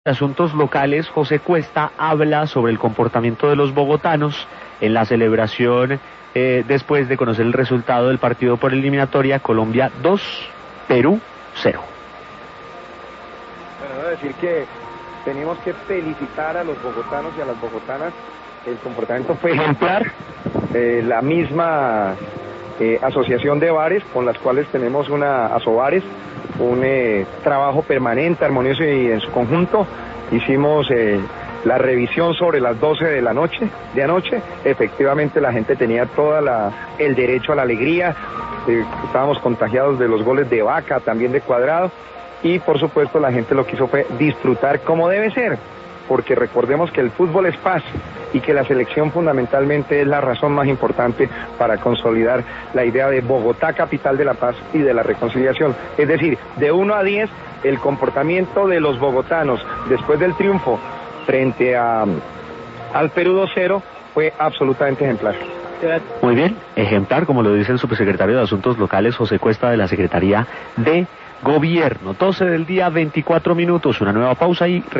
Asuntos locales, José Cuesta habla sobre el comportamiento de los bogotanos en la celebración después de conocer el resultado del partido por eliminatoria. Colombia 2, Perú 0. Bueno, debo decir que tenemos que felicitar a los bogotanos y a las bogotanas. El comportamiento fue ejemplar. La misma asociación de bares con las cuales tenemos Asobares, un trabajo permanente, armonioso y en su conjunto. Hicimos la revisión sobre las 12 de anoche. Efectivamente la gente tenía el derecho a la alegría. Estábamos contagiados de los goles de Vaca, también de Cuadrado, y por supuesto la gente lo que hizo fue disfrutar como debe ser, porque recordemos que el fútbol es paz y que la selección fundamentalmente es la razón más importante para consolidar la idea de Bogotá, capital de la paz y de la reconciliación. Es decir, de 1 a 10, el comportamiento de los bogotanos después del triunfo frente al Perú 2-0 fue absolutamente ejemplar. Muy bien, ejemplar, como lo dice el subsecretario de Asuntos Locales, José Cuesta, de la Secretaría de Gobierno. 12 del día, 24 minutos, una nueva pausa y